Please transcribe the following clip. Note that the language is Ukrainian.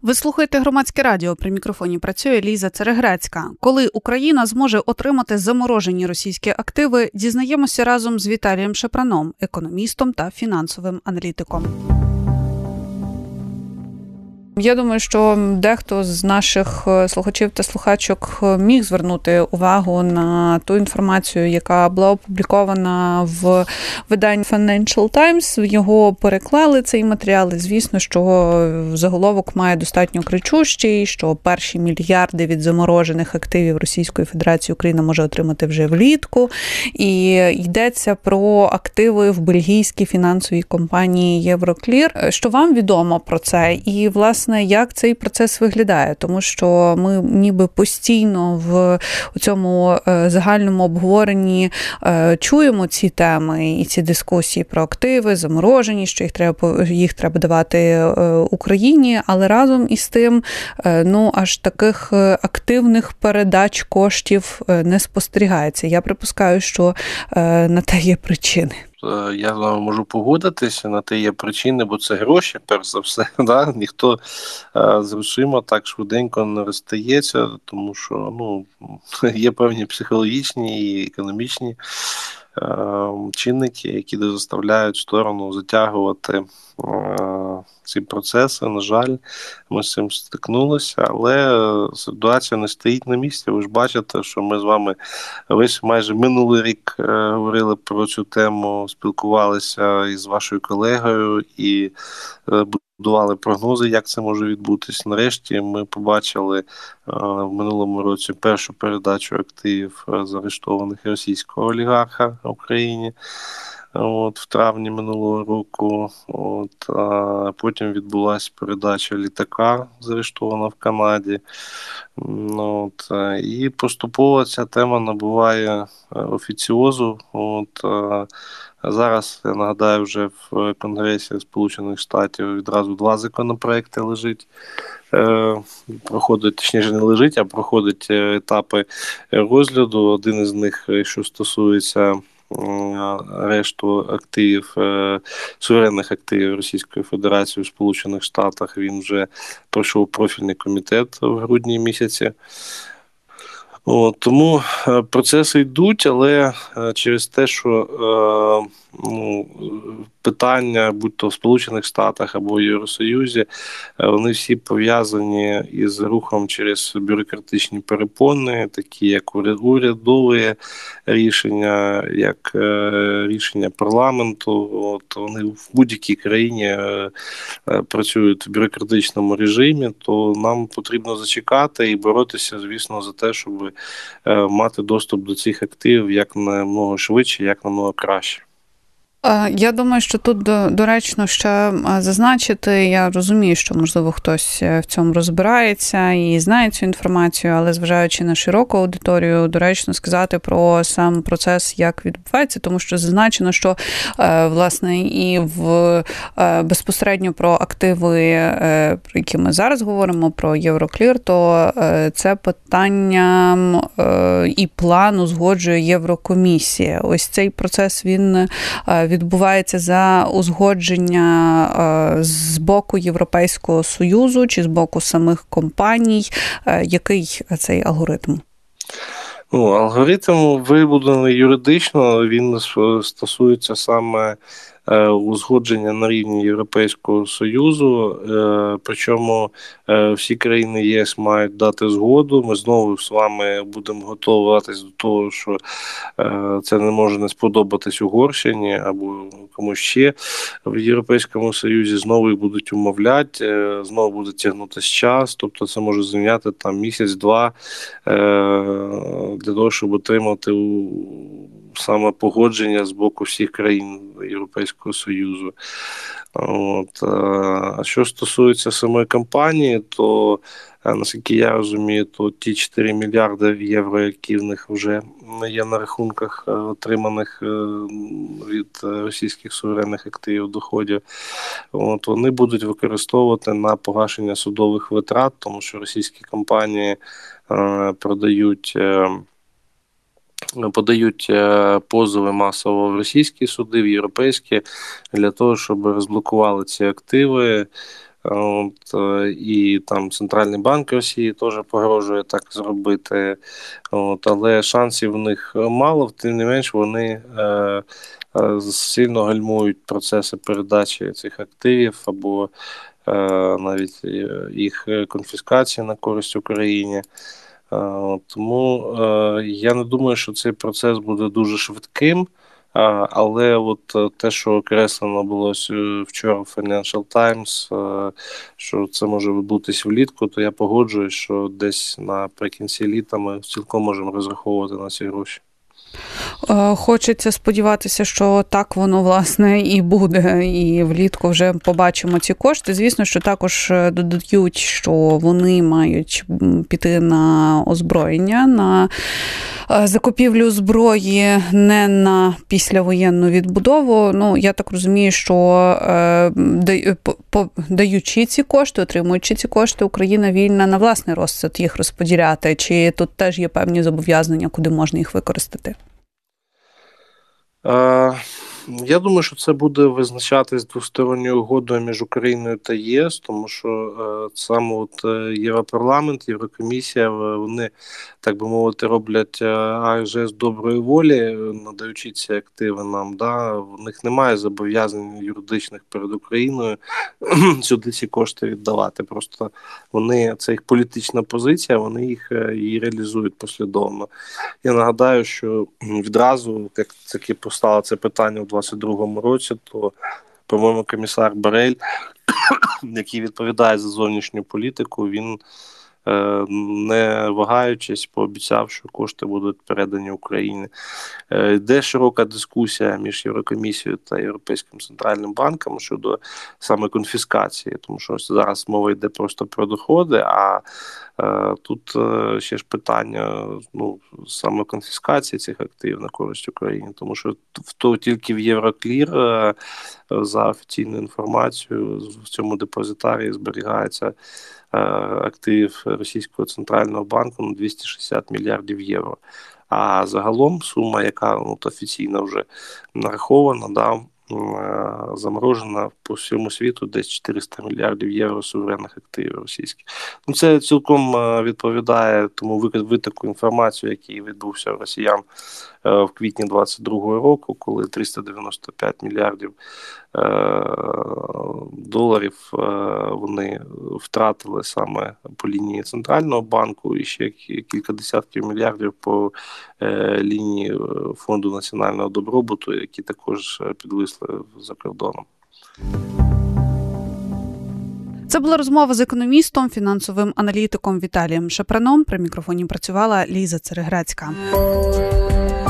Ви слухаєте Громадське радіо. При мікрофоні працює Ліза Церегрецька. Коли Україна зможе отримати заморожені російські активи, дізнаємося разом з Віталієм Шапраном, економістом та фінансовим аналітиком. Я думаю, що дехто з наших слухачів та слухачок міг звернути увагу на ту інформацію, яка була опублікована в виданні Financial Times. Його переклали, цей матеріал, і звісно, що заголовок має достатньо кричущий, що перші мільярди від заморожених активів Російської Федерації Україна може отримати вже влітку. І йдеться про активи в бельгійській фінансовій компанії Euroclear. Що вам відомо про це? І, власне, як цей процес виглядає, тому що ми ніби постійно в цьому загальному обговоренні чуємо ці теми і ці дискусії про активи, заморожені, що їх треба давати Україні, але разом із тим, аж таких активних передач коштів не спостерігається. Я припускаю, що на те є причини. Я з вами можу погодитися, на те є причини, бо це гроші, перш за все. Да? Ніхто з грошима так швиденько не розстається, тому що є певні психологічні і економічні чинники, які заставляють сторону затягувати ці процеси. На жаль, ми з цим стикнулися, але ситуація не стоїть на місці. Ви ж бачите, що ми з вами весь майже минулий рік говорили про цю тему, спілкувалися із вашою колегою і будували прогнози, як це може відбутись. Нарешті ми побачили в минулому році першу передачу активів заарештованих російського олігарха в Україні. В травні минулого року. Потім відбулася передача літака, заарештована в Канаді. І поступово ця тема набуває офіціозу. Зараз, я нагадаю, вже в Конгресі Сполучених Штатів відразу 2 законопроекти лежить. Проходить, точніше не лежить, а проходить етапи розгляду. Один із них, що стосується арешту активів, суверенних активів Російської Федерації у Сполучених Штатах, він вже пройшов профільний комітет в грудні місяці. Тому процеси йдуть, але через те, що питання, будь-то в Сполучених Штатах або в Євросоюзі, вони всі пов'язані із рухом через бюрократичні перепони, такі як урядові рішення, як рішення парламенту. Вони в будь-якій країні працюють в бюрократичному режимі, то нам потрібно зачекати і боротися, звісно, за те, щоб мати доступ до цих активів як намного швидше, як намного краще. Я думаю, що тут доречно ще зазначити, я розумію, що, можливо, хтось в цьому розбирається і знає цю інформацію, але зважаючи на широку аудиторію, доречно сказати про сам процес, як відбувається, тому що зазначено, що, власне, і безпосередньо про активи, про які ми зараз говоримо, про Euroclear, то це питання і план узгоджує Єврокомісія. Ось цей процес, він відбувається за узгодження з боку Європейського Союзу чи з боку самих компаній. Який цей алгоритм? Алгоритм вибудований юридично, він стосується саме узгодження на рівні Європейського Союзу, причому всі країни ЄС мають дати згоду. Ми знову з вами будемо готуватись до того, що це не може не сподобатись Угорщині або комусь ще в Європейському Союзі. Знову їх будуть умовляти, знову буде тягнутися час, тобто це може зайняти місяць-два для того, щоб отримати саме погодження з боку всіх країн Європейського Союзу. А що стосується самої компанії, то, наскільки я розумію, то ті 4 мільярди євро, які в них вже є на рахунках, отриманих від російських суверенних активів доходів, вони будуть використовувати на погашення судових витрат, тому що російські компанії подають позови масово в російські суди, в європейські, для того, щоб розблокували ці активи. І там Центральний банк Росії теж погрожує так зробити. Але шансів в них мало, тим не менш вони сильно гальмують процеси передачі цих активів або навіть їх конфіскації на користь Україні. Тому я не думаю, що цей процес буде дуже швидким, але от те, що окреслено було вчора в Financial Times, що це може відбутись влітку, то я погоджуюсь, що десь наприкінці літа ми цілком можемо розраховувати на ці гроші. Хочеться сподіватися, що так воно, власне, і буде, і влітку вже побачимо ці кошти. Звісно, що також додають, що вони мають піти на озброєння, на закупівлю зброї, не на післявоєнну відбудову. Ну, я так розумію, що даючи ці кошти, отримуючи ці кошти, Україна вільна на власний розсуд їх розподіляти. Чи тут теж є певні зобов'язання, куди можна їх використати? Я думаю, що це буде визначатись двосторонньою угодою між Україною та ЄС, тому що саме от Європарламент, Єврокомісія, вони, так би мовити, роблять жест доброї волі, надаючи ці активи нам. Да? В них немає зобов'язань юридичних перед Україною сюди ці кошти віддавати. Просто вони, це їх політична позиція, вони її реалізують послідовно. Я нагадаю, що відразу, як таки постало це питання у 2022 році, то, по-моєму, комісар Борель, який відповідає за зовнішню політику, він, не вагаючись, пообіцяв, що кошти будуть передані Україні. Йде широка дискусія між Єврокомісією та Європейським центральним банком щодо саме конфіскації, тому що зараз мова йде просто про доходи, а тут ще ж питання саме конфіскації цих активів на користь України, тому що тільки в Євроклір, за офіційною інформацією, в цьому депозитарії зберігається активів Російського центрального банку на 260 мільярдів євро. А загалом сума, яка офіційно вже нарахована, заморожена по всьому світу десь 400 мільярдів євро суверенних активів російських. Це цілком відповідає тому витоку інформації, який відбувся в росіян в квітні 2022 року, коли 395 мільярдів доларів вони втратили саме по лінії Центрального банку і ще кілька десятків мільярдів по лінії Фонду національного добробуту, які також підвисли за кордоном. Це була розмова з економістом, фінансовим аналітиком Віталієм Шапраном. При мікрофоні працювала Ліза Цереграцька.